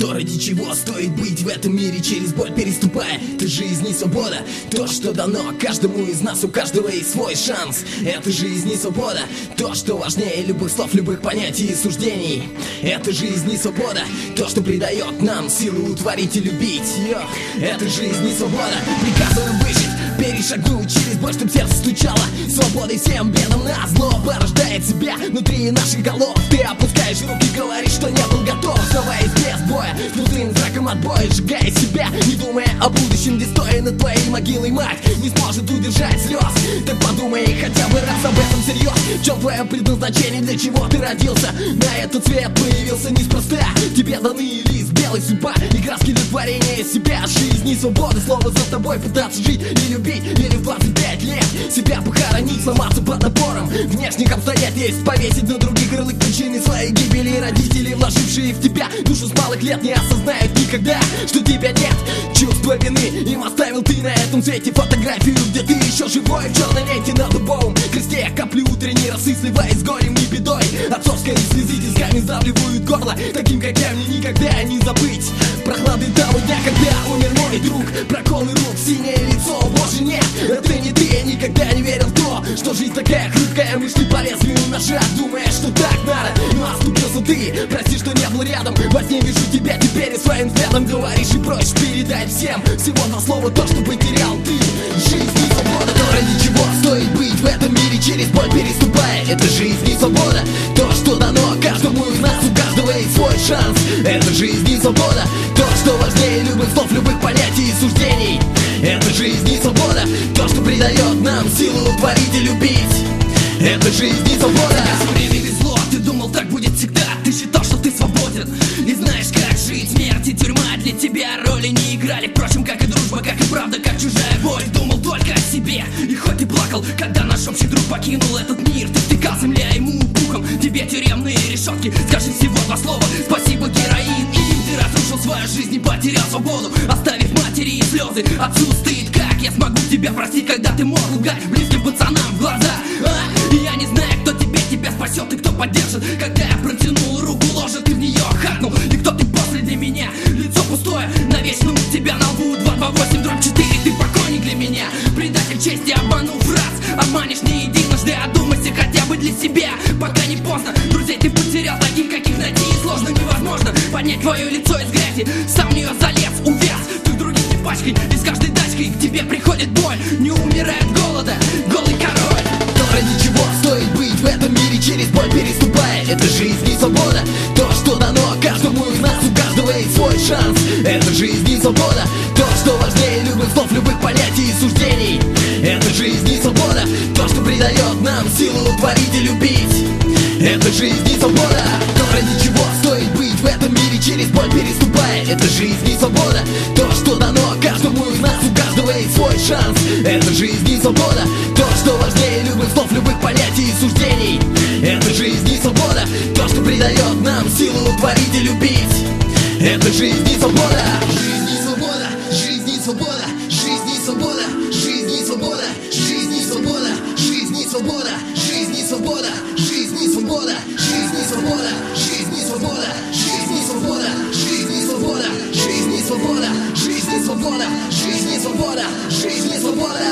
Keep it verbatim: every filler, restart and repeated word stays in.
То, ради чего стоит быть в этом мире, через боль переступая. Это жизнь и свобода, то, что дано каждому из нас, у каждого есть свой шанс. Это жизнь и свобода, то, что важнее любых слов, любых понятий и суждений. Это жизнь и свобода, то, что придает нам силу творить и любить. Йо. Это жизнь и свобода, приказываем выжить, перешагнуть через боль, чтоб сердце стучало. Свободой всем бедам назло порождает себя внутри наших голов. Ты опускаешь руки, говоришь, что не был готов. Оставаясь без боя, внутренним знаком отбоя, сжигая себя, не думая о будущем, где стоя над твоей могилой мать не сможет удержать слез. Так подумай хотя бы раз об этом всерьез. В чем твое предназначение, для чего ты родился? На этот свет появился неспроста. Тебе даны лист белый, судьба и краски для творения себя. Жизнь и свобода, слово за тобой пытаться жить и любить. Или в двадцать пять лет себя похоронить, сломаться под напором внешних обстоятельств, повесить на других ярлык причины своей гибели. Родители, вложившие в тебя душу с малых лет, не осознают никогда, что тебя нет. Чувство вины им оставил ты на этом свете. Фотографию, где ты еще живой, в черной ленте на дубовом кресте. Капли утренней росы, сливаясь с горем и бедой. Отцовская слезы тисками сдавливают горло. Таким, как я, мне никогда не забыть прохлады того дня, когда умер мой друг. Проколы рук, синее лицо, боже нет, это не ты. Я никогда не верил в то, что жизнь такая хрупкая. Мы шли по лезвию ножа, думая, что так надо, но оступился ты. Прости, что не был рядом, во сне вижу тебя теперь и своим взглядом говоришь и прочь передать всем всего два слова, то, что потерял ты. Жизнь и свобода, то, ради чего стоит быть в этом мире, через боль переступая. Это жизнь и свобода, то, что дано каждому из нас, у каждого есть свой шанс. Это жизнь и свобода, то, что важнее любых слов, любых понятий и суждений. Это жизнь и свобода, то, что придает нам силу творить и любить. Это жизнь и свобода. Тебе время везло, ты думал, так будет всегда. Ты считал, что ты свободен и знаешь, как жить. Смерть и тюрьма для тебя роли не играли. Впрочем, как и дружба, как и правда, как чужая боль. Думал только о себе, и хоть ты плакал, когда наш общий друг покинул этот мир, ты втыкал земля ему пухом. Тебе тюремные решетки, скажи всего два слова. Спасибо, героин, и им ты разрушил свою жизнь и потерял свободу, оставив матери и слезы. Отцу стыд, как я смогу тебя простить, когда ты мог лгать близким пацанам в глаза, а? И я не знаю, кто тебе тебя спасет и кто поддержит. Когда я протянул руку, ложит, ты в нее хакнул. И кто ты после для меня? Лицо пустое, навечно у тебя на лбу два два восемь дробь четыре. Ты покойник для меня, предатель чести, обманув раз. Обманешь не единожды, одумайся хотя бы для себя, пока не поздно. Друзей ты потерял, таких, каких найти сложно, невозможно поднять твое лицо из грязи. Сам в нее залез, увяз, ты других не пачкай. И с каждой дачкой к тебе приходит боль. Не умирает голода, голый король. То, ради чего стоит быть в этом мире, через боль переступая. Это жизнь и свобода, то, что дано каждому из нас, у каждого есть свой шанс. Это жизнь и свобода, то, что важнее любых слов, любых понятий и суждений. Это жизнь и свобода, то, что придает нам силу творить и любить. Это жизнь и свобода, то, ради чего стоит быть в этом мире, через боль переступая. Это жизнь и свобода, то, что дано каждому из нас, у каждого есть свой шанс. Это жизнь и свобода, то, что важнее любых слов, любых понятий и суждений. Это жизнь и свобода, то, что придает нам силу творить и любить. Это жизнь и свобода. Жизнь и свобода, жизнь и свобода, жизнь и свобода, жизнь и свобода, жизнь и свобода, жизнь и свобода, жизнь и свобода, жизнь и свобода, жизнь и свобода, жизнь и свобода, жизнь и свобода, жизнь и свобода, жизнь и свобода, жизнь и свобода, жизнь и свобода, жизнь и свобода.